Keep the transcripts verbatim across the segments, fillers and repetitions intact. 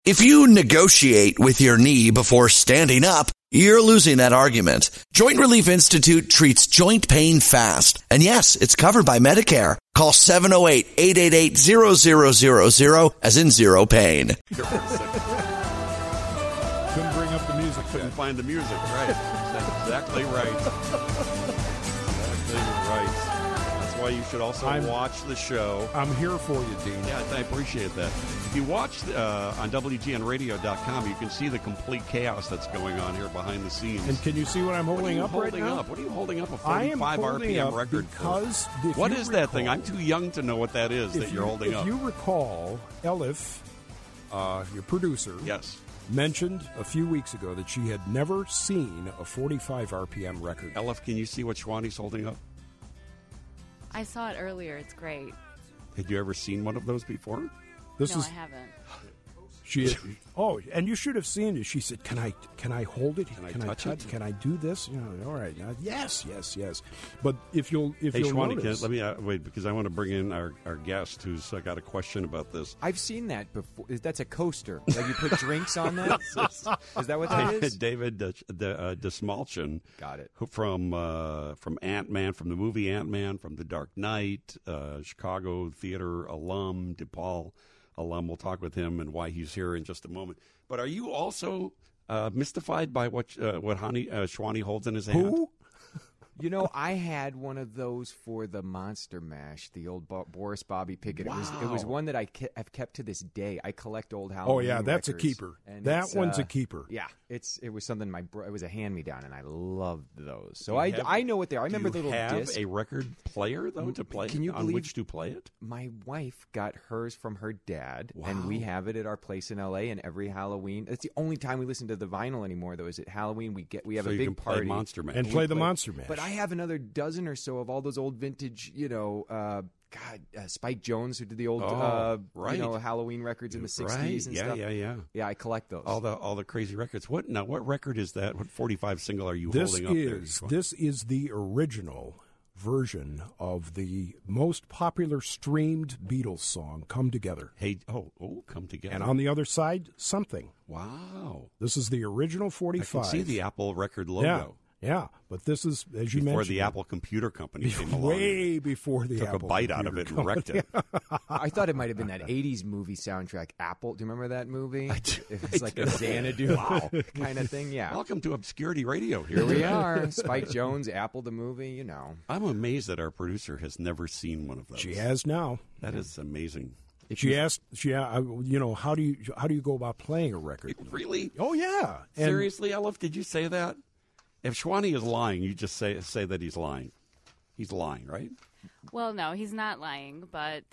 If you negotiate with your knee before standing up, you're losing that argument. Joint Relief Institute treats joint pain fast. And yes, it's covered by Medicare. Call seven oh eight, eight eight eight, zero zero zero zero as in zero pain. Couldn't bring up the music. Couldn't find the music, right. That's exactly right. Exactly right. That's why you should also I'm, watch the show. I'm here for you, Dean. Yeah, I appreciate that. If you watch uh, on W G N radio dot com, you can see the complete chaos that's going on here behind the scenes. And can you see what I'm holding what are you up holding right now? Up? What are you holding up? A I am forty-five R P M up record because for? If What you is recall, that thing? I'm too young to know what that is that you, you're holding if up. If you recall, Elif, uh, your producer, yes, mentioned a few weeks ago that she had never seen a forty-five R P M record. Elif, can you see what Shwani's holding up? I saw it earlier. It's great. Had you ever seen one of those before? This no, is, I haven't. She, oh, and you should have seen it. She said, "Can I, can I hold it? Can I can touch I it? Can I do this? You know, all right. Uh, yes, yes, yes. But if you'll, if Hey, you'll Shwani, notice, can, let me uh, wait because I want to bring in our, our guest who's uh, got a question about this. I've seen that before. That's a coaster. Like you put drinks on that. Is that what that is? David De, De, uh, Desmalchin. Got it. Who from uh, from Ant-Man, from the movie Ant-Man, from The Dark Knight, uh, Chicago theater alum, DePaul alum. We'll talk with him and why he's here in just a moment. But are you also uh, mystified by what uh, what Hani, uh, Shwani holds in his hand? who? You know, I had one of those for the Monster Mash, the old Bo- Boris Bobby Pickett. It was it was one that I ke- have kept to this day. I collect old Halloween Oh yeah, that's records, a keeper. and That it's, one's uh, a keeper. Yeah, it's it was something my bro- it was a hand me down, and I loved those. So You I, have- I know what they are. I Do remember you the little have disc. a record player though to play? Can you on believe- which to play it? My wife got hers from her dad, and we Wow. have it at our place in L A. And every Halloween, it's the only time we listen to the vinyl anymore. Though is at Halloween we get we have so a you big can play party Monster Mash. And we play the Monster Mash. But I have another dozen or so of all those old vintage, you know, uh, God, uh, Spike Jones who did the old, Oh, uh, right. you know, Halloween records in the sixties right. and yeah, stuff. Yeah, yeah, Yeah, I collect those. All the all the crazy records. What now? What record is that? What forty-five single are you This holding up there? is Shwani? this is the original version of the most popular streamed Beatles song, "Come Together." Hey, oh, oh, come together. And on the other side, "Something." wow, This is the original I forty-five. can see the Apple record logo. Yeah, yeah. But this is, as you Before mentioned, the Apple Computer Company came along, way before the took Apple a bite out of it Computer and wrecked it. I thought it might have been that eighties movie soundtrack, Apple. Do you remember that movie? I do. It's like a Xanadu kind of thing. Yeah. Welcome to Obscurity Radio. Here Here we are. Spike Jones, Apple the movie, you know. I'm amazed that our producer has never seen one of those. She has now. That is amazing. She asked, she, uh, you know, how do you how do you go about playing a record? Really? Oh yeah, and Seriously, Elif, did you say that? If Shwani is lying, you just say say that he's lying. He's lying, right? Well, no, he's not lying, but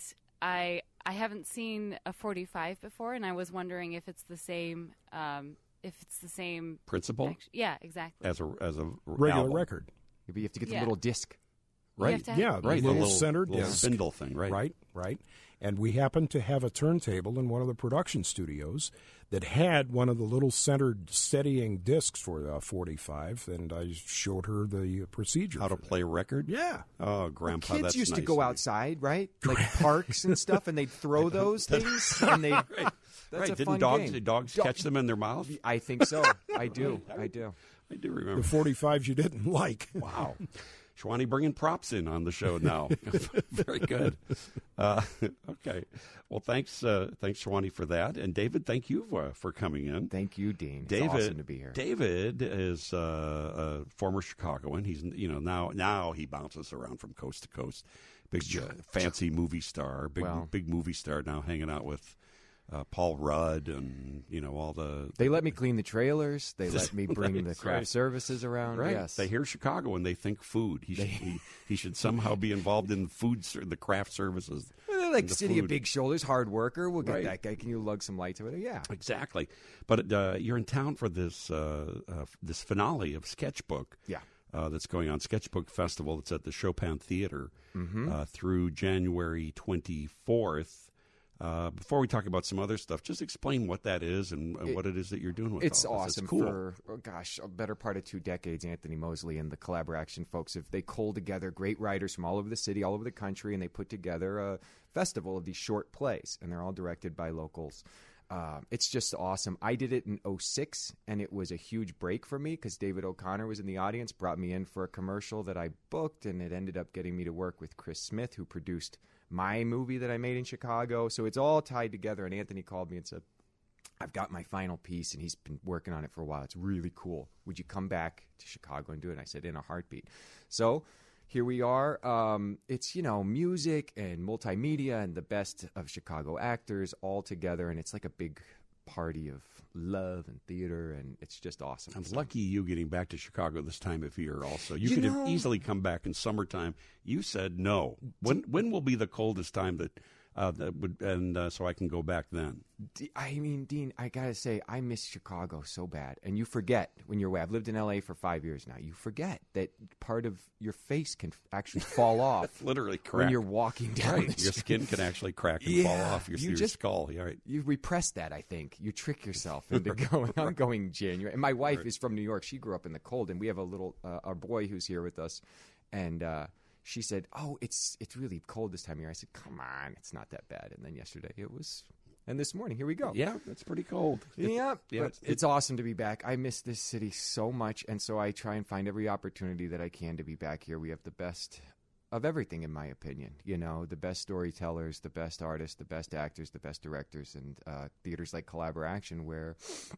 I I haven't seen a forty-five before, and I was wondering if it's the same. Um, if it's the same Principle act- Yeah, exactly. as a as a regular album. record, You have to get the Yeah. little disc. You right? have to have- yeah, the Right, the little, little center little disc, spindle thing, right? right, right. And we happened to have a turntable in one of the production studios that had one of the little centered steadying discs for the forty-five, and I showed her the procedure. How to for that. play a record? Yeah. Oh, Grandpa, Kids that's used to nice go of you. outside, right? Like parks and stuff, and they'd throw those things, and they. That's right? a Didn't fun dogs game. did dogs Dog- catch them in their mouth? I think so. I do. I do. I do remember. The forty-fives you didn't like. Wow. Shwani bringing props in on the show now. Very good. Uh, okay. Well, thanks, uh, thanks, Shwani, for that. And David, thank you uh, for coming in. Thank you, Dean. It's David, awesome to be here. David is uh, a former Chicagoan. He's you know now now he bounces around from coast to coast. Big uh, fancy movie star. Big Well. big movie star now hanging out with uh, Paul Rudd and you know all the. They let me clean the trailers. They let me bring the That's craft right. services around. Right. Yes. They hear Chicago and they think food. He should, he, he should somehow be involved in food, ser- the craft services. Well, they're like the City food. of Big Shoulders, hard worker. We'll get Right. that guy. Can you lug some light to it? Yeah. Exactly. But uh, you're in town for this uh, uh, this finale of Sketchbook. Yeah. Uh, that's going on, Sketchbook Festival. That's at the Chopin Theater Mm-hmm. uh, through January twenty-fourth. Uh, before we talk about some other stuff, just explain what that is and, and It- what it is that you're doing with It's all this. awesome It's cool. for, oh gosh, a better part of two decades. Anthony Mosley and the Collaboration folks, if they cull together great writers from all over the city, all over the country, and they put together a festival of these short plays, and they're all directed by locals. uh, it's just awesome. I did it in oh six, and it was a huge break for me because David O'Connor was in the audience, brought me in for a commercial that I booked, and it ended up getting me to work with Chris Smith, who produced my movie that I made in Chicago. So it's all tied together, and Anthony called me and said, I've got my final piece, and he's been working on it for a while. It's really cool. Would you come back to Chicago and do it? And I said, in a heartbeat. So here we are. Um, it's, you know, music and multimedia and the best of Chicago actors all together, and it's like a big party of love and theater, and it's just awesome. I'm so. lucky you getting back to Chicago this time of year also. You, You could know- have easily come back in summertime. You said no. When when will be the coldest time that, uh, that would, and uh, so I can go back then? D- I mean, Dean, I gotta say, I miss Chicago so bad. And you forget when you're away. I've lived in L A for five years now. You forget that part of your face can f- actually fall off Literally crack. when you're walking down Right. the Your street. skin can actually crack and Yeah. fall off your, You your just- skull. Yeah, right. You repress that, I think. You trick yourself into going. I'm going January. And my wife is from New York. She grew up in the cold, and we have a little uh, our boy who's here with us, and uh, she said, "Oh, it's it's really cold this time of year." I said, "Come on, it's not that bad." And then yesterday it was, and this morning here we go. Yeah, that's pretty cold. Yeah, yeah, but it's- it's awesome to be back. I miss this city so much, and so I try and find every opportunity that I can to be back here. We have the best of everything, in my opinion. You know, the best storytellers, the best artists, the best actors, the best directors, and uh, theaters like Collaboration, where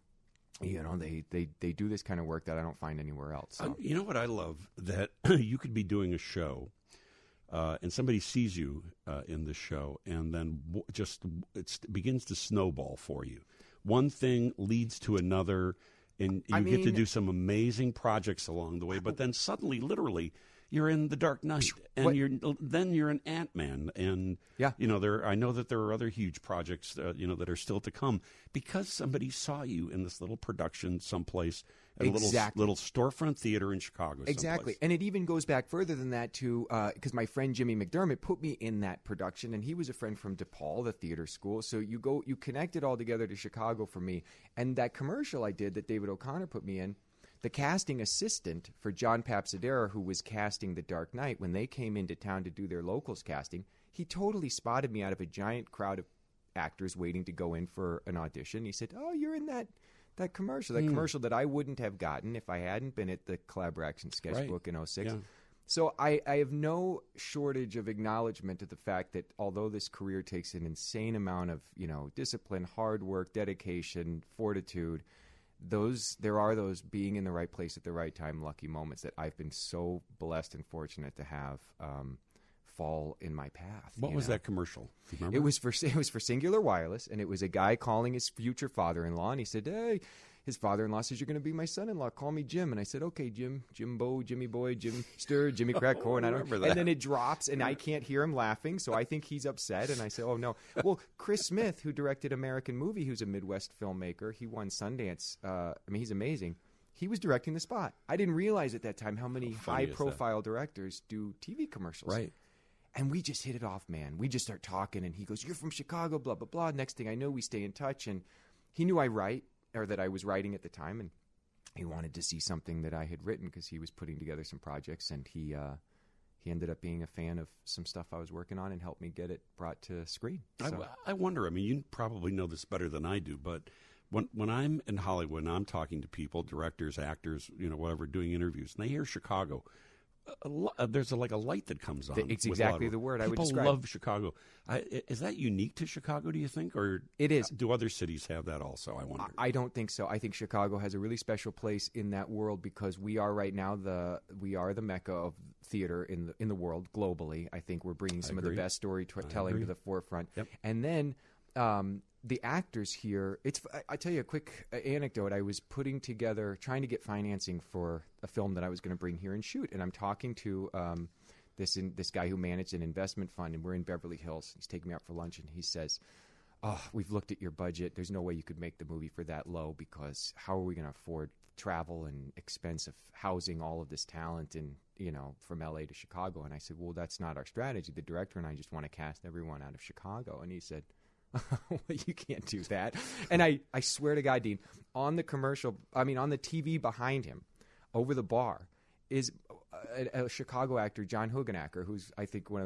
you know they, they, they do this kind of work that I don't find anywhere else. So. Um, you know what I love? That you could be doing a show, uh, and somebody sees you uh, in the show, and then w- just it begins to snowball for you. One thing leads to another, and you I get to mean- do some amazing projects along the way. But then suddenly, literally, you're in The Dark Knight, and What- you're then you're an Ant-Man, and Yeah. you know there. I know that there are other huge projects, uh, you know, that are still to come because somebody saw you in this little production someplace at Exactly. a little little storefront theater in Chicago. Exactly. someplace. And it even goes back further than that to because my friend Jimmy McDermott put me in that production, and he was a friend from DePaul, the theater school. So you go, you connect it all together to Chicago for me. And that commercial I did that David O'Connor put me in, the casting assistant for John Papsadera, who was casting The Dark Knight, when they came into town to do their locals casting, he totally spotted me out of a giant crowd of actors waiting to go in for an audition. He said, "Oh, you're in that that commercial, that commercial that I wouldn't have gotten if I hadn't been at the Collaboration Sketchbook in oh six." Yeah. So I, I have no shortage of acknowledgement of the fact that although this career takes an insane amount of, you know, discipline, hard work, dedication, fortitude, those there are those being in the right place at the right time lucky moments that I've been so blessed and fortunate to have um, fall in my path. What you was know? that commercial? Do you remember? It was for it was for Singular Wireless, and it was a guy calling his future father-in-law, and he said, "Hey." His father-in-law says, "You're going to be my son-in-law. Call me Jim." And I said, "Okay, Jim, Jimbo, Jimmy Boy, Jim Stir, Jimmy Crack Corn." I I don't remember that. And then it drops, and I can't hear him laughing, so I think he's upset. And I say, "Oh no." Well, Chris Smith, who directed American Movie, who's a Midwest filmmaker, he won Sundance. Uh, I mean, he's amazing. He was directing the spot. I didn't realize at that time how many How funny is that? high-profile directors do T V commercials. Right. And we just hit it off, man. We just start talking, and he goes, "You're from Chicago, blah, blah, blah." Next thing I know, we stay in touch, and he knew I write, or that I was writing at the time, and he wanted to see something that I had written because he was putting together some projects, and he uh, he ended up being a fan of some stuff I was working on and helped me get it brought to screen. So, I, I wonder. I mean, you probably know this better than I do, but when when I'm in Hollywood and I'm talking to people, directors, actors, you know, whatever, doing interviews, and they hear Chicago, a, lo- uh, there's a, like a light that comes on. Th- it's with a lot exactly of- the word I would People describe. love Chicago. I, i- is that unique to Chicago? Do you think, or It is. Do other cities have that also? I wonder. I don't think so. I think Chicago has a really special place in that world because we are right now the we are the mecca of theater in the in the world globally. I think we're bringing some of the agree. best storytelling agree. to the forefront. Yep. And then um, the actors here. It's I, I tell you a quick uh, anecdote. I was putting together, trying to get financing for a film that I was going to bring here and shoot, and I'm talking to. Um, This in, this guy who managed an investment fund, and we're in Beverly Hills. He's taking me out for lunch, and he says, "Oh, we've looked at your budget. There's no way you could make the movie for that low because how are we going to afford travel and expense of housing all of this talent and you know from L A to Chicago?" And I said, "Well, that's not our strategy. The director and I just want to cast everyone out of Chicago." And he said, "Well, you can't do that." And I, I swear to God, Dean, on the commercial, I mean on the T V behind him, over the bar, is a, a Chicago actor, John Hugenacker, who's I think one of the more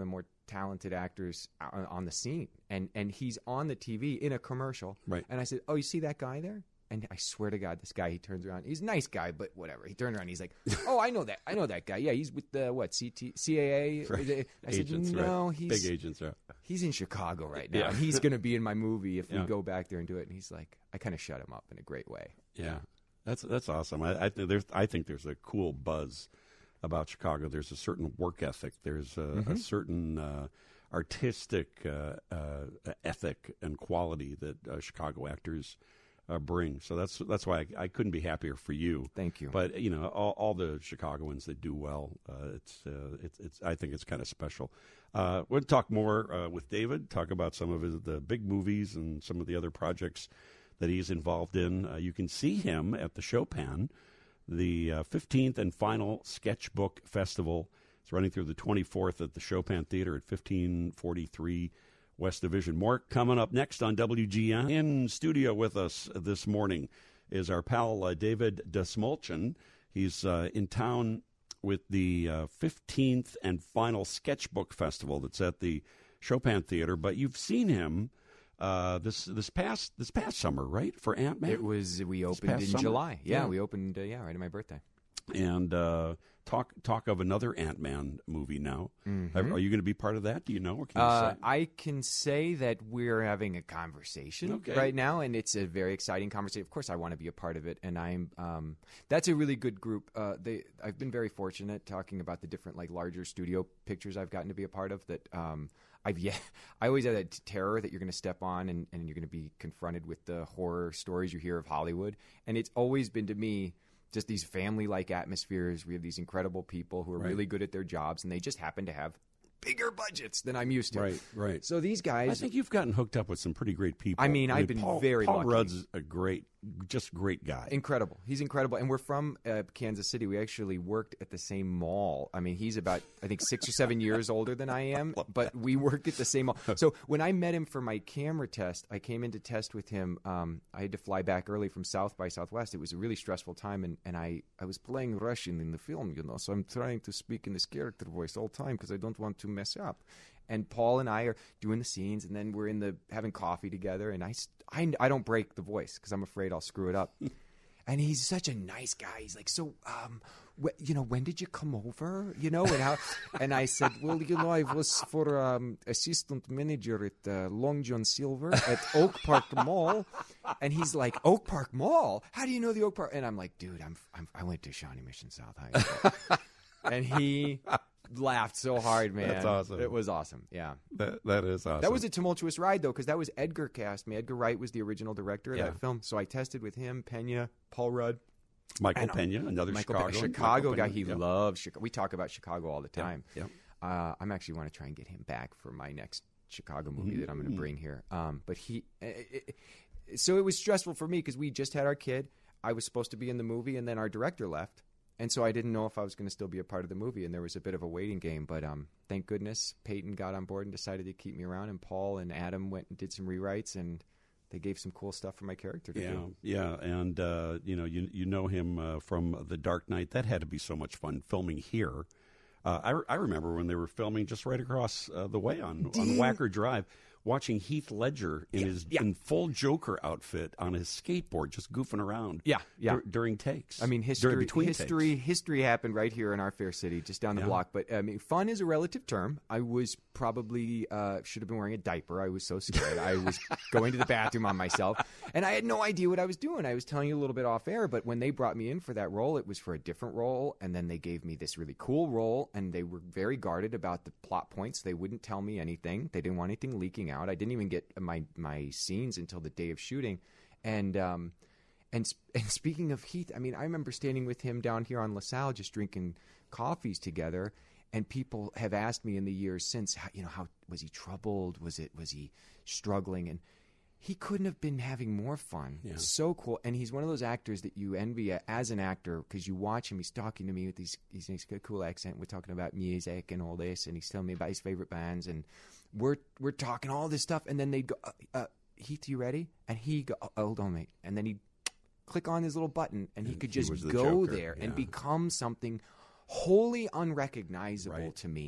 talented actors on, on the scene, and and he's on the T V in a commercial. Right. And I said, "Oh, you see that guy there?" And I swear to God, this guy, he turns around. He's a nice guy, but whatever. He turned around. He's like, "Oh, I know that. I know that guy. Yeah, he's with the what C T C A A." Right. I said, Agents, "No, right. he's big agents. Right. he's in Chicago right now. Yeah. And he's going to be in my movie if Yeah. we go back there and do it." And he's like, I kind of shut him up in a great way. Yeah, that's that's awesome. I, I think there's I think there's a cool buzz about Chicago. There's a certain work ethic. There's a, Mm-hmm. a certain uh, artistic uh, uh, ethic and quality that uh, Chicago actors uh, bring. So that's that's why I, I couldn't be happier for you. Thank you. But you know, all, all the Chicagoans that do well, uh, it's uh, it's it's. I think it's kind of special. Uh, we'll talk more uh, with David. Talk about some of his, the big movies and some of the other projects that he's involved in. Uh, you can see him at the Chopin, the uh, fifteenth and final Sketchbook Festival. It's running through the twenty-fourth at the Chopin Theater at fifteen forty-three West Division. More coming up next on W G N. In studio with us this morning is our pal uh, David Dastmalchian. He's uh, in town with the uh, fifteenth and final Sketchbook Festival that's at the Chopin Theater. But you've seen him uh, this this past this past summer, right? For Ant-Man. It was we opened past in summer? July. Yeah, Yeah. we opened. Uh, yeah, right at my birthday. And uh, talk talk of another Ant-Man movie now. Mm-hmm. Are, are you going to be part of that? Do you know? Or can you Uh, say? I can say that we're having a conversation Okay. right now, and it's a very exciting conversation. Of course, I want to be a part of it, and I'm. Um, that's a really good group. Uh, they, I've been very fortunate talking about the different, like, larger studio pictures I've gotten to be a part of. That um, I've yeah, I always had that terror that you're going to step on and, and you're going to be confronted with the horror stories you hear of Hollywood, and it's always been to me just these family-like atmospheres. We have these incredible people who are Right. really good at their jobs, and they just happen to have bigger budgets than I'm used to. Right, right. So these guys, I think you've gotten hooked up with some pretty great people. I mean, I've been Paul, very Paul lucky. Rudd's a great, just great guy. incredible. He's incredible, and we're from uh, Kansas City. We actually worked at the same mall. I mean, he's about I think six or seven years older than I am, but we worked at the same mall. So when I met him for my camera test, I came in to test with him. Um, I had to fly back early from South by Southwest. It was a really stressful time, and, and I, I was playing Russian in the film, you know, so I'm trying to speak in this character voice all the time because I don't want to mess up. And Paul and I are doing the scenes, and then we're in the having coffee together. And I, st- I, I don't break the voice because I'm afraid I'll screw it up. And he's such a nice guy. He's like, so, um, wh- you know, when did you come over? You know, and how? And I said, well, you know, I was for um, assistant manager at uh, Long John Silver at Oak Park Mall. And he's like, Oak Park Mall? How do you know the Oak Park? And I'm like, dude, I'm, I'm I went to Shawnee Mission South High School. And he laughed so hard, man. That's awesome. It was awesome. Yeah. That, that is awesome. That was a tumultuous ride, though, because that was Edgar cast me. Edgar Wright was the original director of Yeah. that film. So I tested with him, Pena, Paul Rudd. Michael and, um, Pena, another Michael Chicago Pe- Chicago Michael guy. Pena, He yeah. loves Chicago. We talk about Chicago all the Yeah, time. yeah. Uh, I'm actually want to try and get him back for my next Chicago movie Mm-hmm. that I'm going to bring here. Um, but he, it, it, so it was stressful for me because we just had our kid. I was supposed to be in the movie, and then our director left. And so I didn't know if I was going to still be a part of the movie, and there was a bit of a waiting game. But um, thank goodness Peyton got on board and decided to keep me around, and Paul and Adam went and did some rewrites, and they gave some cool stuff for my character to Yeah, do. yeah, and uh, you know, you you know him uh, from The Dark Knight. That had to be so much fun filming here. Uh, I, I remember when they were filming just right across uh, the way on, on Wacker Drive, watching Heath Ledger in Yeah, his yeah. in full Joker outfit on his skateboard, just goofing around. Yeah, yeah. dur- during takes. I mean, During- history, between history, takes. history happened right here in our fair city, just down the Yeah. block. But I mean, fun is a relative term. I was probably uh, should have been wearing a diaper. I was so scared. I was going to the bathroom on myself, and I had no idea what I was doing. I was telling you a little bit off air, but when they brought me in for that role, it was for a different role, and then they gave me this really cool role, and they were very guarded about the plot points. They wouldn't tell me anything. They didn't want anything leaking out. I didn't even get my my scenes until the day of shooting, and um, and and speaking of Heath, I mean, I remember standing with him down here on LaSalle, just drinking coffees together, and people have asked me in the years since, how, you know, how was he troubled? Was it was he struggling? And he couldn't have been having more fun. Yeah. So cool, and he's one of those actors that you envy as an actor because you watch him. He's talking to me with these, he's, he's got a cool accent. We're talking about music and all this, and he's telling me about his favorite bands, and we're we're talking all this stuff, and then they'd go, uh, uh, Heath, you ready? And he go, oh, hold on, mate, and then he'd click on his little button, and he And could he just was the go Joker, there and yeah. become something wholly unrecognizable Right. to me.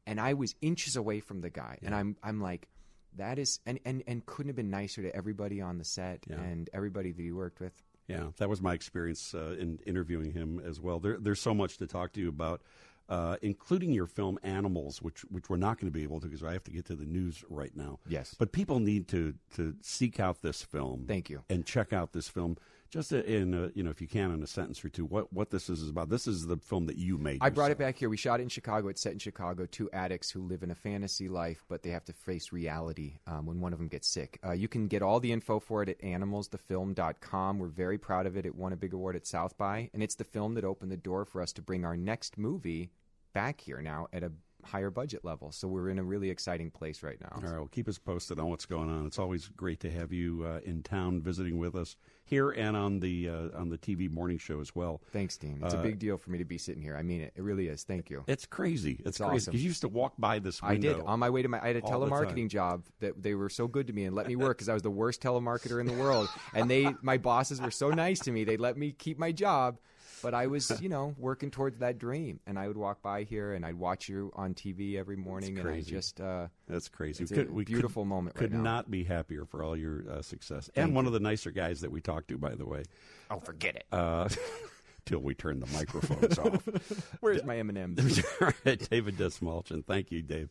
and I was inches away from the guy, yeah. and I'm I'm like, that is, and, and, and couldn't have been nicer to everybody on the set yeah. and everybody that he worked with. Yeah, that was my experience uh, in interviewing him as well. There, there's so much to talk to you about, uh, including your film Animals, which which we're not going to be able to because I have to get to the news right now. Yes. But people need to, to seek out this film. Thank you. And check out this film. Just in, a, you know, if you can, in a sentence or two, what, what this is about. This is the film that you made. I brought yourself. it back here. We shot it in Chicago. It's set in Chicago. Two addicts who live in a fantasy life, but they have to face reality um, when one of them gets sick. Uh, you can get all the info for it at animals the film dot com. We're very proud of it. It won a big award at South by, and it's the film that opened the door for us to bring our next movie back here now at a higher budget level. So we're in a really exciting place right now. All right, well, keep us posted on what's going on. It's always great to have you uh, in town visiting with us here and on the uh, on the T V morning show as well. Thanks, Dean. It's uh, a big deal for me to be sitting here. I mean it. It really is. Thank you. It's crazy. It's, it's crazy. awesome. Because you used to walk by this window. I did. On my way to my, I had a telemarketing time. job that they were so good to me and let me work because I was the worst telemarketer in the world. And they, my bosses were so nice to me. They let me keep my job. But I was, you know, working towards that dream, and I would walk by here, and I'd watch you on T V every morning, and I just uh, that's crazy. It's could, a we beautiful could, moment. Could right now. not be happier for all your uh, success, Thank and you. one of the nicer guys that we talked to, by the way. Oh, forget it. Uh, till we turn the microphones off. Where's my M and M's? David Dastmalchian. Thank you, Dave.